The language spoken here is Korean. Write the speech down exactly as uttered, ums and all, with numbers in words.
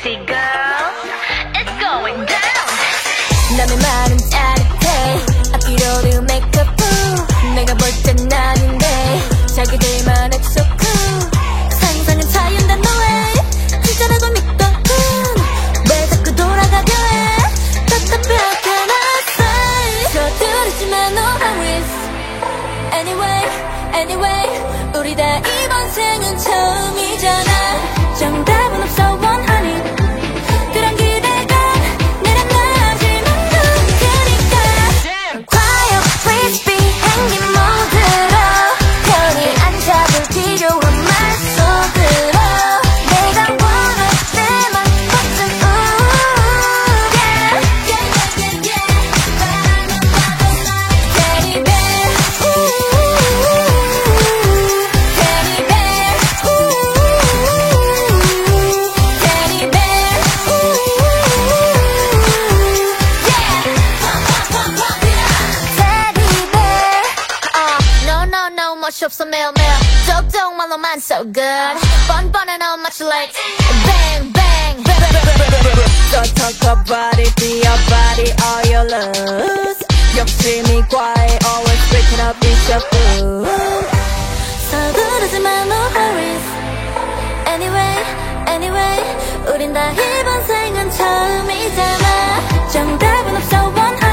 sexy girl. It's going down. 남의 말은 짜릿해. 앞뒤로도 메이크업 내가 볼 땐 아닌데 자기들만 액수 상상은 자유인데 no way 진짜라고 믿거든 왜 자꾸 돌아가려 해 답답하게 나 say 서두르지만 no hurries Anyway anyway 우리 다 이번 생은 처음이잖아 정답은 없어 원하니 그런 기대가 내란 나지만 누구니까 Quiet please be 행긴 모드로 편히 앉아볼 필요한 말속으로 내가 원할 때만 버튼 ooh yeah yeah yeah yeah 바라만 봐도 Teddy bear ooh Teddy bear ooh Teddy bear ooh yeah Teddy bear uh, no no no 멋이 없어 매일매일 쪽쪽말로만 so good 뻔뻔해 no much like bang bang So talk about it, be your body, all your love 욕심이 과해, always breaking up, it's your food 서두르지만 no hurries Anyway anyway 우린 다 이번 생은 처음이잖아 정답은 없어 one